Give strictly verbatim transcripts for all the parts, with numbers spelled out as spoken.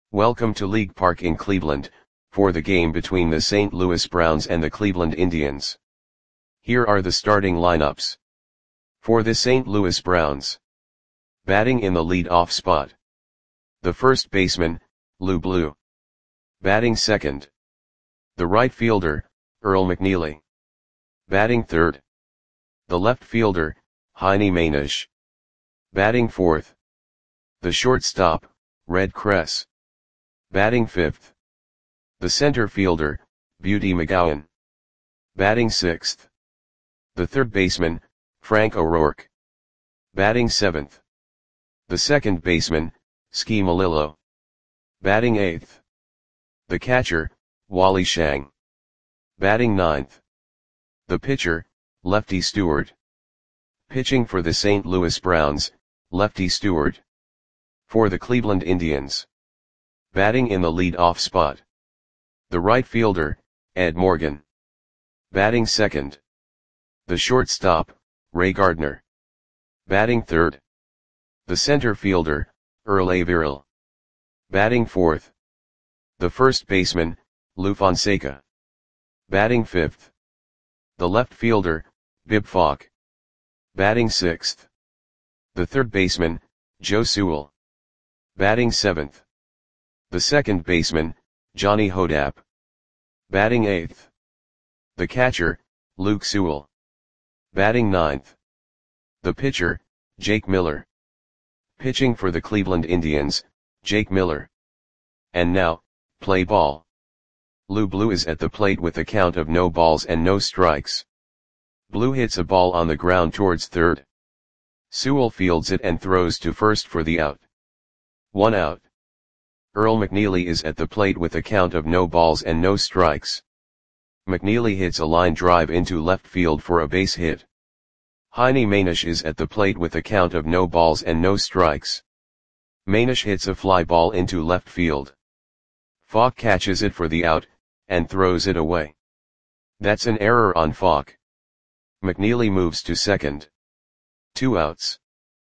Welcome to League Park in Cleveland, for the game between the Saint Louis Browns and the Cleveland Indians. Here are the starting lineups. For the Saint Louis Browns. Batting in the lead-off spot. The first baseman, Lou Blue. Batting second. The right fielder, Earl McNeely. Batting third. The left fielder, Heine Mainish. Batting fourth. The shortstop, Red Kress. Batting fifth. The center fielder, Beauty McGowan. Batting sixth. The third baseman, Frank O'Rourke. Batting seventh. The second baseman, Ski Malillo. Batting eighth. The catcher, Wally Shang. Batting ninth. The pitcher, Lefty Stewart. Pitching for the Saint Louis Browns, Lefty Stewart. For the Cleveland Indians. Batting in the lead-off spot. The right fielder, Ed Morgan. Batting second. The shortstop, Ray Gardner. Batting third. The center fielder, Earl Averill. Batting fourth. The first baseman, Lou Fonseca. Batting fifth. The left fielder, Bib Falk. Batting sixth. The third baseman, Joe Sewell. Batting seventh. The second baseman, Johnny Hodap. Batting eighth. The catcher, Luke Sewell. Batting ninth. The pitcher, Jake Miller. Pitching for the Cleveland Indians, Jake Miller. And now, play ball. Lou Blue is at the plate with a count of no balls and no strikes. Blue hits a ball on the ground towards third. Sewell fields it and throws to first for the out. One out. Earl McNeely is at the plate with a count of no balls and no strikes. McNeely hits a line drive into left field for a base hit. Heine Mainish is at the plate with a count of no balls and no strikes. Mainish hits a fly ball into left field. Falk catches it for the out, and throws it away. That's an error on Falk. McNeely moves to second. Two outs.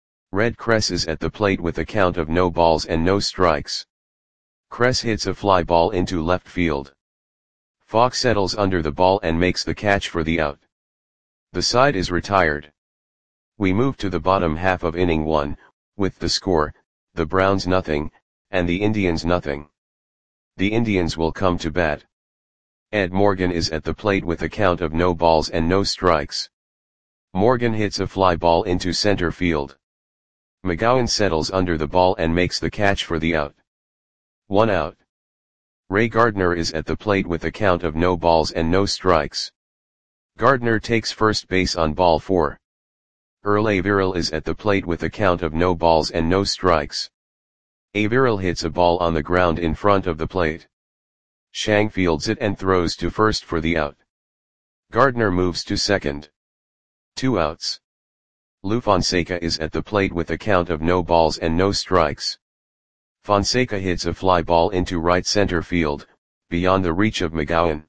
Red Kress is at the plate with a count of no balls and no strikes. Kress hits a fly ball into left field. Falk settles under the ball and makes the catch for the out. The side is retired. We move to the bottom half of inning one, with the score, the Browns nothing, and the Indians nothing. The Indians will come to bat. Ed Morgan is at the plate with a count of no balls and no strikes. Morgan hits a fly ball into center field. McGowan settles under the ball and makes the catch for the out. One out. Ray Gardner is at the plate with a count of no balls and no strikes. Gardner takes first base on ball four. Earl Averill is at the plate with a count of no balls and no strikes. Averill hits a ball on the ground in front of the plate. Shang fields it and throws to first for the out. Gardner moves to second. Two outs. Lou Fonseca is at the plate with a count of no balls and no strikes. Fonseca hits a fly ball into right center field, beyond the reach of McGowan.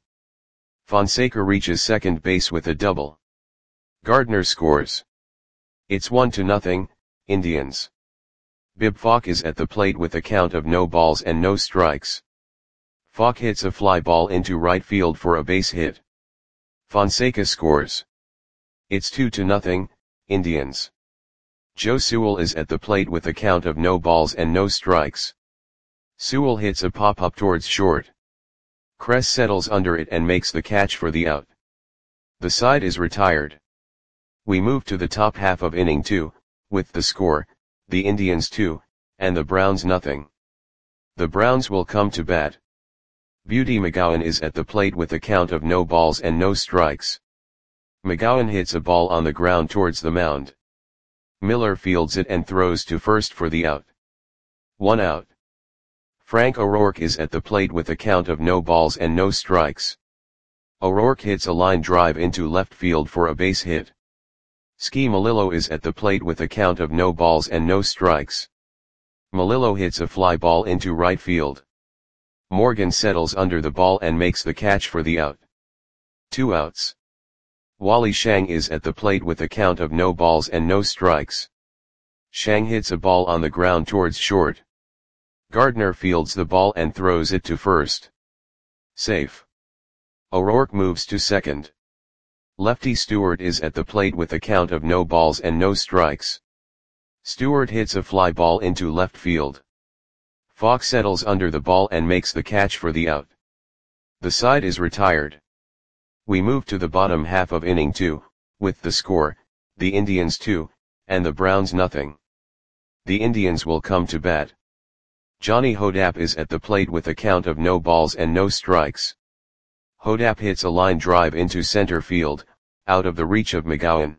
Fonseca reaches second base with a double. Gardner scores. It's one to nothing, Indians. Bib Falk is at the plate with a count of no balls and no strikes. Falk hits a fly ball into right field for a base hit. Fonseca scores. It's two to nothing, Indians. Joe Sewell is at the plate with a count of no balls and no strikes. Sewell hits a pop-up towards short. Kress settles under it and makes the catch for the out. The side is retired. We move to the top half of inning two, with the score, the Indians two, and the Browns nothing. The Browns will come to bat. Beauty McGowan is at the plate with a count of no balls and no strikes. McGowan hits a ball on the ground towards the mound. Miller fields it and throws to first for the out. One out. Frank O'Rourke is at the plate with a count of no balls and no strikes. O'Rourke hits a line drive into left field for a base hit. Ski Malillo is at the plate with a count of no balls and no strikes. Malillo hits a fly ball into right field. Morgan settles under the ball and makes the catch for the out. Two outs. Wally Shang is at the plate with a count of no balls and no strikes. Shang hits a ball on the ground towards short. Gardner fields the ball and throws it to first. Safe. O'Rourke moves to second. Lefty Stewart is at the plate with a count of no balls and no strikes. Stewart hits a fly ball into left field. Falk settles under the ball and makes the catch for the out. The side is retired. We move to the bottom half of inning two, with the score, the Indians two, and the Browns nothing. The Indians will come to bat. Johnny Hodapp is at the plate with a count of no balls and no strikes. Hodapp hits a line drive into center field, out of the reach of McGowan.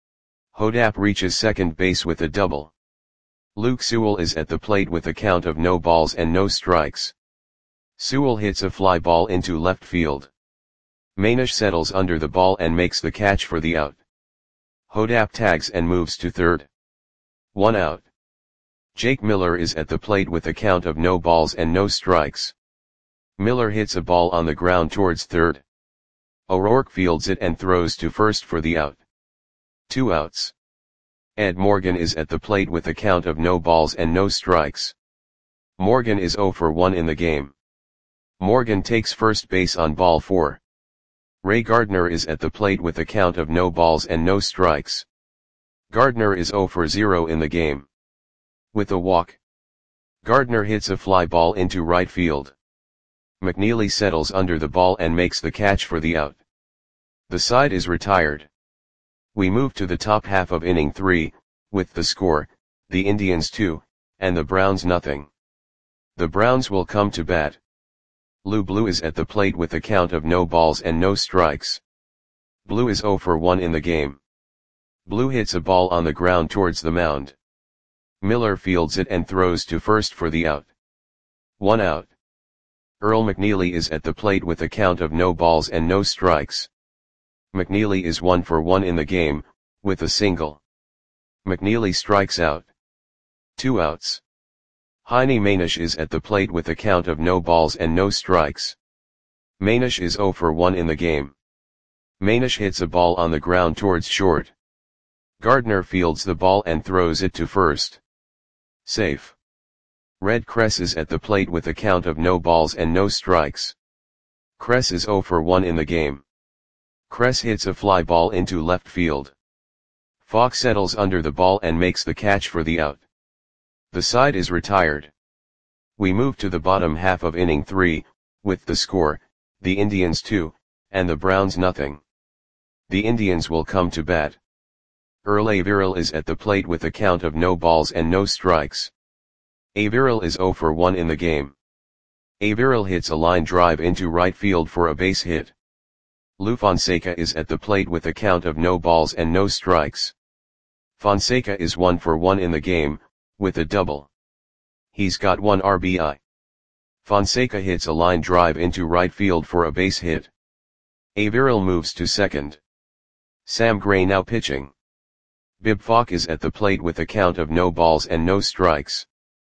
Hodapp reaches second base with a double. Luke Sewell is at the plate with a count of no balls and no strikes. Sewell hits a fly ball into left field. Manish settles under the ball and makes the catch for the out. Hodapp tags and moves to third. One out. Jake Miller is at the plate with a count of no balls and no strikes. Miller hits a ball on the ground towards third. O'Rourke fields it and throws to first for the out. Two outs. Ed Morgan is at the plate with a count of no balls and no strikes. Morgan is oh for one in the game. Morgan takes first base on ball four. Ray Gardner is at the plate with a count of no balls and no strikes. Gardner is oh for zero in the game. With a walk, Gardner hits a fly ball into right field. McNeely settles under the ball and makes the catch for the out. The side is retired. We move to the top half of inning three, with the score, the Indians two, and the Browns nothing. The Browns will come to bat. Lou Blue is at the plate with a count of no balls and no strikes. Blue is oh for one in the game. Blue hits a ball on the ground towards the mound. Miller fields it and throws to first for the out. One out. Earl McNeely is at the plate with a count of no balls and no strikes. McNeely is one for one in the game, with a single. McNeely strikes out. Two outs. Heine Manish is at the plate with a count of no balls and no strikes. Manish is oh for one in the game. Manish hits a ball on the ground towards short. Gardner fields the ball and throws it to first. Safe. Red Kress is at the plate with a count of no balls and no strikes. Kress is oh for one in the game. Kress hits a fly ball into left field. Falk settles under the ball and makes the catch for the out. The side is retired. We move to the bottom half of inning three, with the score, the Indians two, and the Browns nothing. The Indians will come to bat. Earl Averill is at the plate with a count of no balls and no strikes. Averill is oh for one in the game. Averill hits a line drive into right field for a base hit. Lou Fonseca is at the plate with a count of no balls and no strikes. Fonseca is one for one in the game, with a double. He's got one R B I. Fonseca hits a line drive into right field for a base hit. Averill moves to second. Sam Gray now pitching. Bib Falk is at the plate with a count of no balls and no strikes.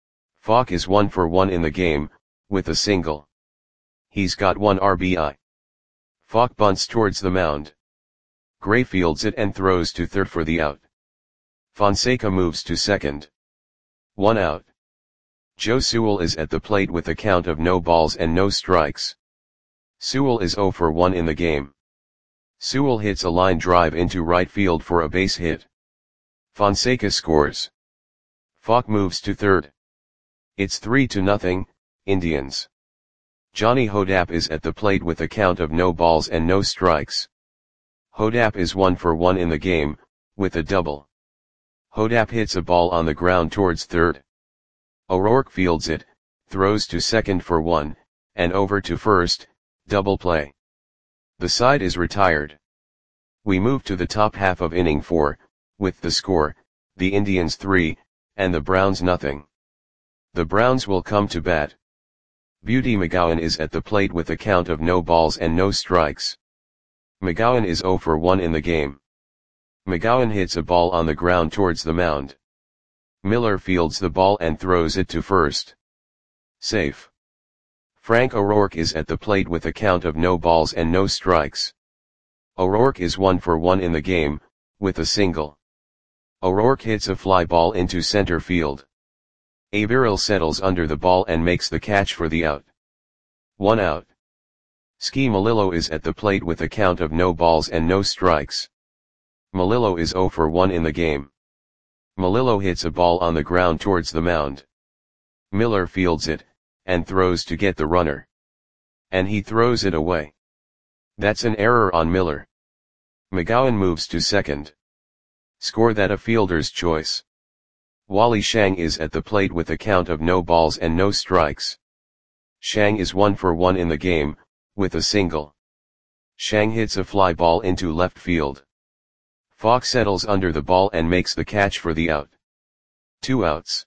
Falk is one for one in the game, with a single. He's got one R B I. Falk bunts towards the mound. Gray fields it and throws to third for the out. Fonseca moves to second. One out. Joe Sewell is at the plate with a count of no balls and no strikes. Sewell is oh for one in the game. Sewell hits a line drive into right field for a base hit. Fonseca scores. Falk moves to third. It's three to nothing, Indians. Johnny Hodapp is at the plate with a count of no balls and no strikes. Hodapp is one for one in the game, with a double. Hodapp hits a ball on the ground towards third. O'Rourke fields it, throws to second for one, and over to first, double play. The side is retired. We move to the top half of inning four, with the score, the Indians three, and the Browns nothing. The Browns will come to bat. Beauty McGowan is at the plate with a count of no balls and no strikes. McGowan is oh for one in the game. McGowan hits a ball on the ground towards the mound. Miller fields the ball and throws it to first. Safe. Frank O'Rourke is at the plate with a count of no balls and no strikes. O'Rourke is one for one in the game, with a single. O'Rourke hits a fly ball into center field. Averill settles under the ball and makes the catch for the out. One out. Ski Melillo is at the plate with a count of no balls and no strikes. Melillo is zero for one in the game. Melillo hits a ball on the ground towards the mound. Miller fields it, and throws to get the runner. And he throws it away. That's an error on Miller. McGowan moves to second. Score that a fielder's choice. Wally Shang is at the plate with a count of no balls and no strikes. Shang is one for one in the game, with a single. Shang hits a fly ball into left field. Falk settles under the ball and makes the catch for the out. Two outs.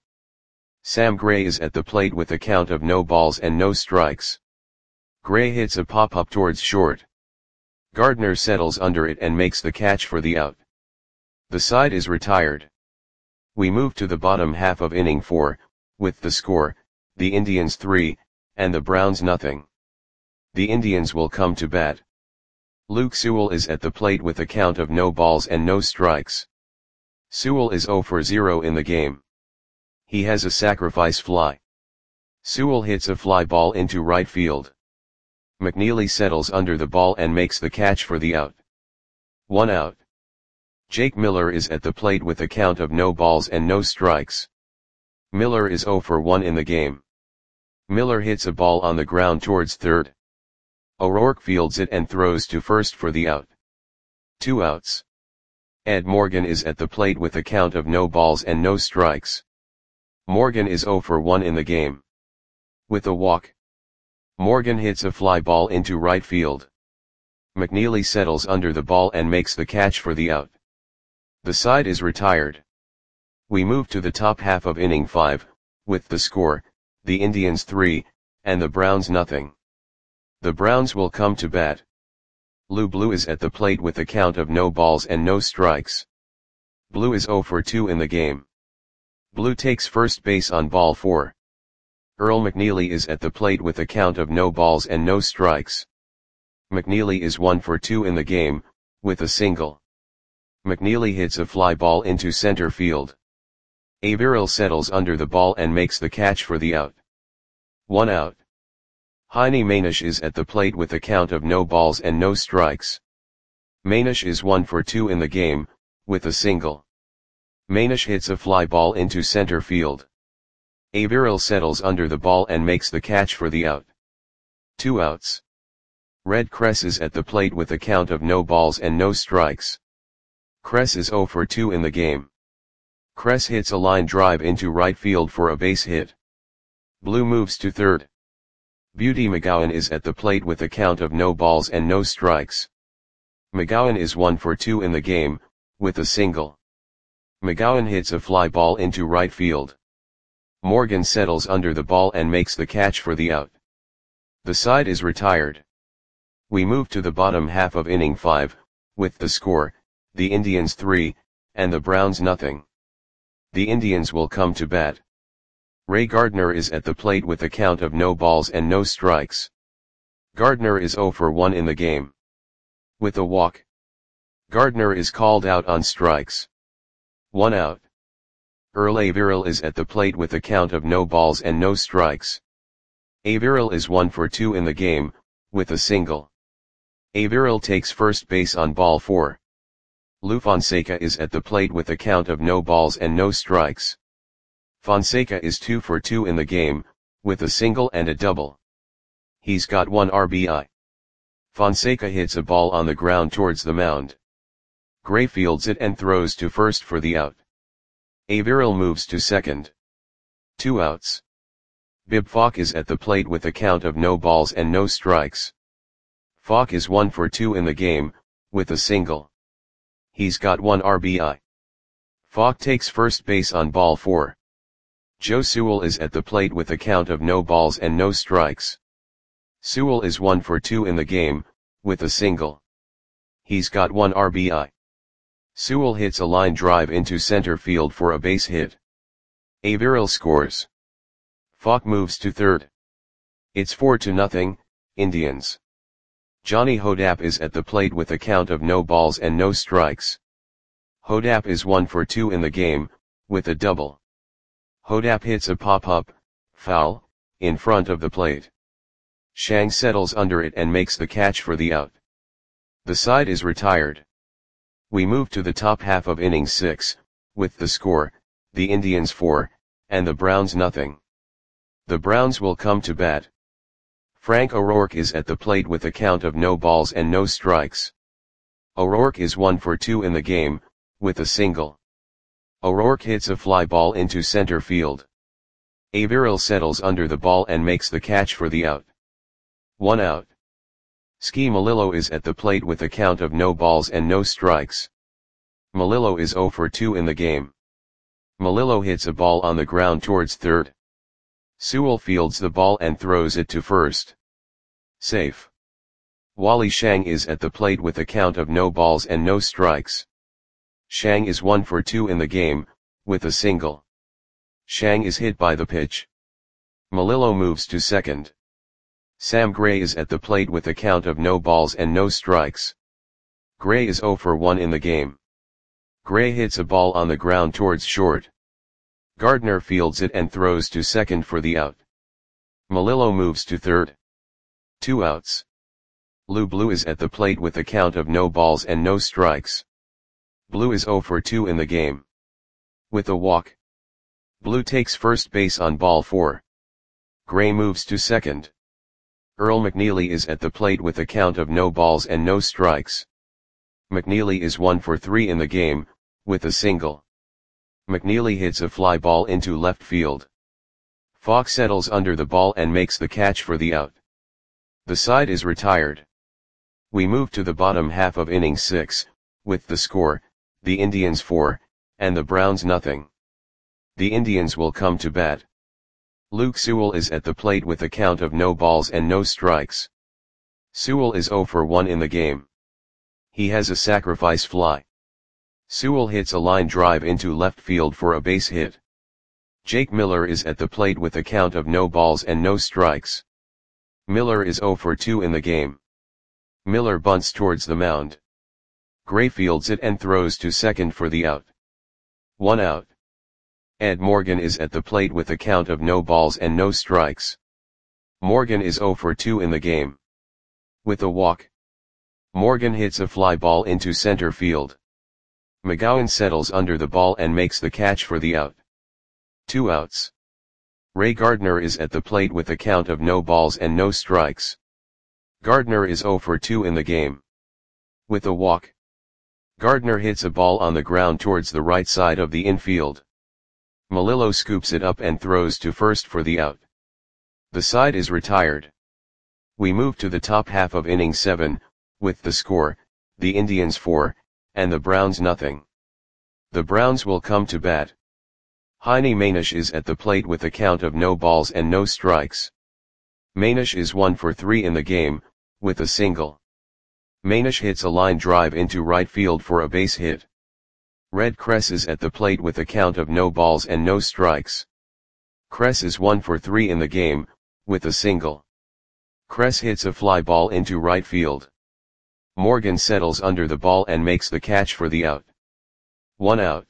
Sam Gray is at the plate with a count of no balls and no strikes. Gray hits a pop-up towards short. Gardner settles under it and makes the catch for the out. The side is retired. We move to the bottom half of inning four, with the score, the Indians three, and the Browns nothing. The Indians will come to bat. Luke Sewell is at the plate with a count of no balls and no strikes. Sewell is zero for zero in the game. He has a sacrifice fly. Sewell hits a fly ball into right field. McNeely settles under the ball and makes the catch for the out. One out. Jake Miller is at the plate with a count of no balls and no strikes. Miller is zero for one in the game. Miller hits a ball on the ground towards third. O'Rourke fields it and throws to first for the out. Two outs. Ed Morgan is at the plate with a count of no balls and no strikes. Morgan is zero for one in the game. With a walk. Morgan hits a fly ball into right field. McNeely settles under the ball and makes the catch for the out. The side is retired. We move to the top half of inning five, with the score, the Indians three, and the Browns nothing. The Browns will come to bat. Lou Blue is at the plate with a count of no balls and no strikes. Blue is zero for two in the game. Blue takes first base on ball four. Earl McNeely is at the plate with a count of no balls and no strikes. McNeely is one for two in the game, with a single. McNeely hits a fly ball into center field. Averill settles under the ball and makes the catch for the out. One out. Heine Manish is at the plate with a count of no balls and no strikes. Manish is one for two in the game, with a single. Manish hits a fly ball into center field. Averill settles under the ball and makes the catch for the out. Two outs. Red Kress is at the plate with a count of no balls and no strikes. Kress is zero for two in the game. Kress hits a line drive into right field for a base hit. Blue moves to third. Beauty McGowan is at the plate with a count of no balls and no strikes. McGowan is one for two in the game, with a single. McGowan hits a fly ball into right field. Morgan settles under the ball and makes the catch for the out. The side is retired. We move to the bottom half of inning five, with the score, the Indians three, and the Browns nothing. The Indians will come to bat. Ray Gardner is at the plate with a count of no balls and no strikes. Gardner is zero for one in the game. With a walk. Gardner is called out on strikes. One out. Earl Averill is at the plate with a count of no balls and no strikes. Averill is one for two in the game, with a single. Averill takes first base on ball four. Lou Fonseca is at the plate with a count of no balls and no strikes. Fonseca is two for two in the game, with a single and a double. He's got one R B I. Fonseca hits a ball on the ground towards the mound. Gray fields it and throws to first for the out. Averill moves to second. Two outs. Bib Falk is at the plate with a count of no balls and no strikes. Falk is one for two in the game, with a single. He's got one R B I. Falk takes first base on ball four. Joe Sewell is at the plate with a count of no balls and no strikes. Sewell is one for two in the game, with a single. He's got one R B I. Sewell hits a line drive into center field for a base hit. Averill scores. Falk moves to third. It's four to nothing, Indians. Johnny Hodap is at the plate with a count of no balls and no strikes. Hodap is one for two in the game, with a double. Hodap hits a pop-up, foul, in front of the plate. Shang settles under it and makes the catch for the out. The side is retired. We move to the top half of inning six, with the score, the Indians four, and the Browns nothing. The Browns will come to bat. Frank O'Rourke is at the plate with a count of no balls and no strikes. O'Rourke is one for two in the game, with a single. O'Rourke hits a fly ball into center field. Averill settles under the ball and makes the catch for the out. One out. Ski Melillo is at the plate with a count of no balls and no strikes. Melillo is zero for two in the game. Melillo hits a ball on the ground towards third. Sewell fields the ball and throws it to first. Safe. Wally Shang is at the plate with a count of no balls and no strikes. Shang is one for two in the game, with a single. Shang is hit by the pitch. Melillo moves to second. Sam Gray is at the plate with a count of no balls and no strikes. Gray is zero for one in the game. Gray hits a ball on the ground towards short. Gardner fields it and throws to second for the out. Melillo moves to third. Two outs. Lou Blue is at the plate with a count of no balls and no strikes. Blue is zero for two in the game. With a walk. Blue takes first base on ball four. Gray moves to second. Earl McNeely is at the plate with a count of no balls and no strikes. McNeely is one for three in the game, with a single. McNeely hits a fly ball into left field. Falk settles under the ball and makes the catch for the out. The side is retired. We move to the bottom half of inning six, with the score, the Indians four, and the Browns nothing. The Indians will come to bat. Luke Sewell is at the plate with a count of no balls and no strikes. Sewell is zero for one in the game. He has a sacrifice fly. Sewell hits a line drive into left field for a base hit. Jake Miller is at the plate with a count of no balls and no strikes. Miller is zero for two in the game. Miller bunts towards the mound. Gray fields it and throws to second for the out. One out. Ed Morgan is at the plate with a count of no balls and no strikes. Morgan is zero for two in the game. With a walk. Morgan hits a fly ball into center field. McGowan settles under the ball and makes the catch for the out. Two outs. Ray Gardner is at the plate with a count of no balls and no strikes. Gardner is zero for two in the game. With a walk. Gardner hits a ball on the ground towards the right side of the infield. Melillo scoops it up and throws to first for the out. The side is retired. We move to the top half of inning seven, with the score, the Indians four, and the Browns nothing. The Browns will come to bat. Heine Manish is at the plate with a count of no balls and no strikes. Manish is one for three in the game, with a single. Manish hits a line drive into right field for a base hit. Red Kress is at the plate with a count of no balls and no strikes. Kress is one for three in the game, with a single. Kress hits a fly ball into right field. Morgan settles under the ball and makes the catch for the out. One out.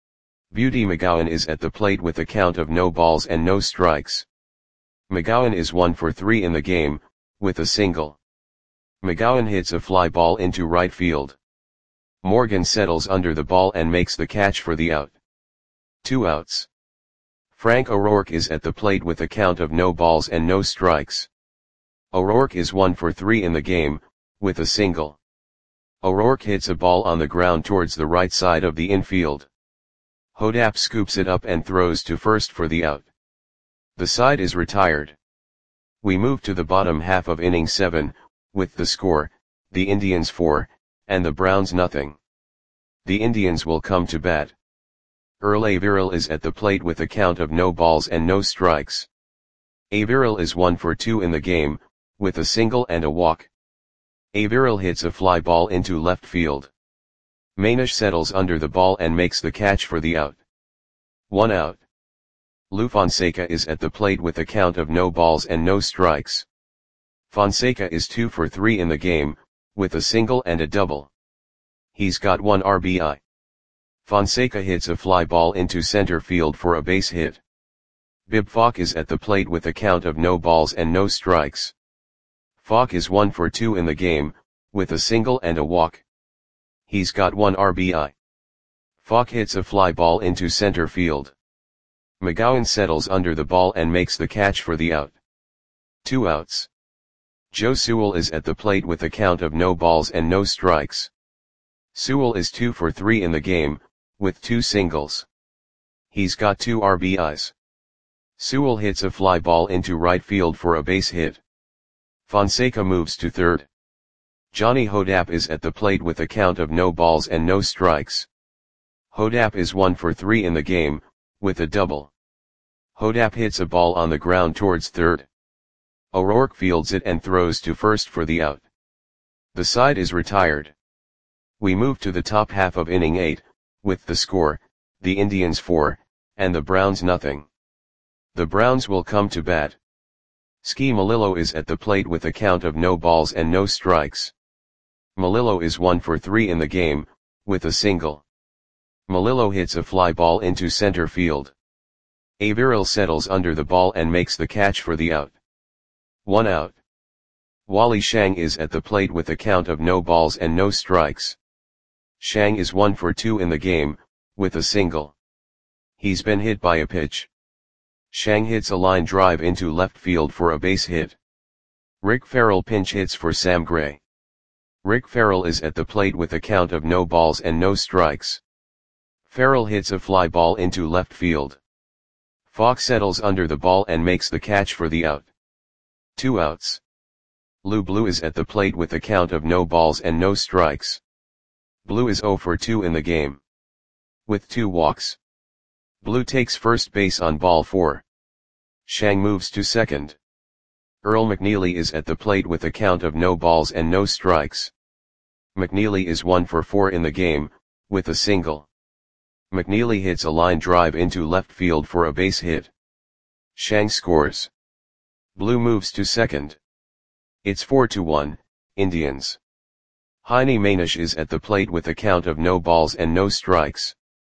Beauty McGowan is at the plate with a count of no balls and no strikes. McGowan is one for three in the game, with a single. McGowan hits a fly ball into right field. Morgan settles under the ball and makes the catch for the out. Two outs. Frank O'Rourke is at the plate with a count of no balls and no strikes. O'Rourke is one for three in the game, with a single. O'Rourke hits a ball on the ground towards the right side of the infield. Hodap scoops it up and throws to first for the out. The side is retired. We move to the bottom half of inning seven, with the score, the Indians four, and the Browns nothing. The Indians will come to bat. Earl Averill is at the plate with a count of no balls and no strikes. Averill is one for two in the game, with a single and a walk. Averill hits a fly ball into left field. Manish settles under the ball and makes the catch for the out. One out. Lou Fonseca is at the plate with a count of no balls and no strikes. Fonseca is two for three in the game, with a single and a double. He's got one R B I. Fonseca hits a fly ball into center field for a base hit. Bib Falk is at the plate with a count of no balls and no strikes. Falk is one for two in the game, with a single and a walk. He's got one R B I. Falk hits a fly ball into center field. McGowan settles under the ball and makes the catch for the out. Two outs. Joe Sewell is at the plate with a count of no balls and no strikes. Sewell is two for three in the game, with two singles. He's got two R B Is. Sewell hits a fly ball into right field for a base hit. Fonseca moves to third. Johnny Hodapp is at the plate with a count of no balls and no strikes. Hodapp is one for three in the game, with a double. Hodapp hits a ball on the ground towards third. O'Rourke fields it and throws to first for the out. The side is retired. We move to the top half of inning eight, with the score, the Indians four, and the Browns nothing. The Browns will come to bat. Ski Melillo is at the plate with a count of no balls and no strikes. Melillo is one for three in the game, with a single. Melillo hits a fly ball into center field. Averill settles under the ball and makes the catch for the out. One out. Wally Shang is at the plate with a count of no balls and no strikes. Shang is one for two in the game, with a single. He's been hit by a pitch. Shang hits a line drive into left field for a base hit. Rick Farrell pinch hits for Sam Gray. Rick Farrell is at the plate with a count of no balls and no strikes. Farrell hits a fly ball into left field. Falk settles under the ball and makes the catch for the out. Two outs. Lou Blue is at the plate with a count of no balls and no strikes. Blue is zero for two in the game. With two walks. Blue takes first base on ball four. Shang moves to second. Earl McNeely is at the plate with a count of no balls and no strikes. McNeely is one for four in the game, with a single. McNeely hits a line drive into left field for a base hit. Shang scores. Blue moves to second. It's four to one, Indians. Heine Manish is at the plate with a count of no balls and no strikes.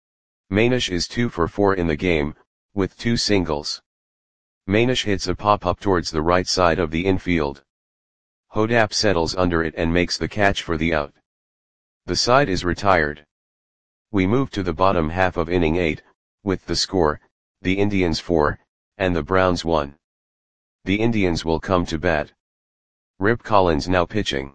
Manish is two for four in the game, with two singles. Manish hits a pop-up towards the right side of the infield. Hodapp settles under it and makes the catch for the out. The side is retired. We move to the bottom half of inning eight, with the score, the Indians four, and the Browns one. The Indians will come to bat. Rip Collins now pitching.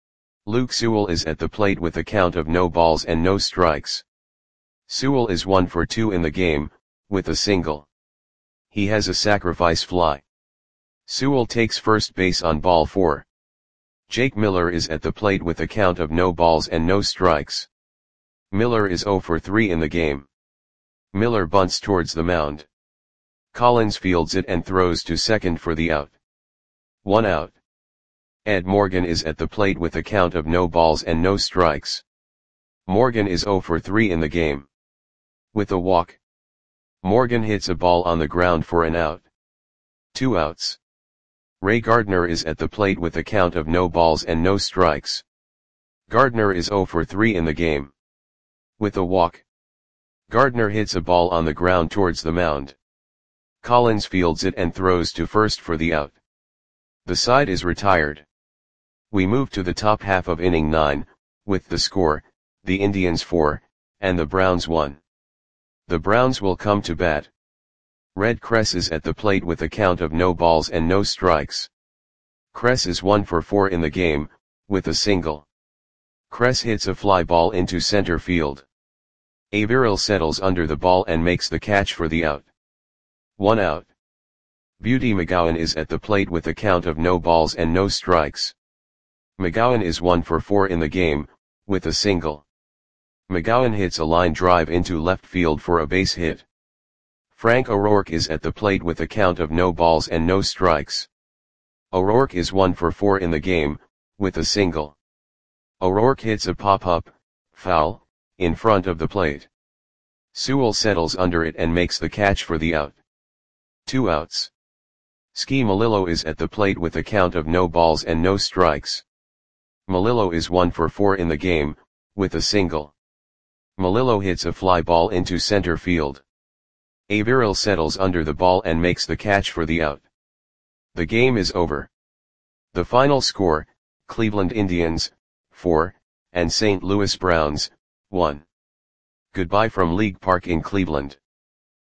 Luke Sewell is at the plate with a count of no balls and no strikes. Sewell is one for two in the game, with a single. He has a sacrifice fly. Sewell takes first base on ball four. Jake Miller is at the plate with a count of no balls and no strikes. Miller is zero for three in the game. Miller bunts towards the mound. Collins fields it and throws to second for the out. One out. Ed Morgan is at the plate with a count of no balls and no strikes. Morgan is zero for three in the game. With a walk. Morgan hits a ball on the ground for an out. Two outs. Ray Gardner is at the plate with a count of no balls and no strikes. Gardner is zero for three in the game. With a walk. Gardner hits a ball on the ground towards the mound. Collins fields it and throws to first for the out. The side is retired. We move to the top half of inning nine, with the score, the Indians four, and the Browns one. The Browns will come to bat. Red Kress is at the plate with a count of no balls and no strikes. Kress is one for four in the game, with a single. Kress hits a fly ball into center field. Averill settles under the ball and makes the catch for the out. One out. Beauty McGowan is at the plate with a count of no balls and no strikes. McGowan is one for four in the game, with a single. McGowan hits a line drive into left field for a base hit. Frank O'Rourke is at the plate with a count of no balls and no strikes. O'Rourke is one for four in the game, with a single. O'Rourke hits a pop-up, foul, in front of the plate. Sewell settles under it and makes the catch for the out. Two outs. Ski Melillo is at the plate with a count of no balls and no strikes. Melillo is one for four in the game, with a single. Melillo hits a fly ball into center field. Averill settles under the ball and makes the catch for the out. The game is over. The final score, Cleveland Indians, four, and Saint Louis Browns, one. Goodbye from League Park in Cleveland.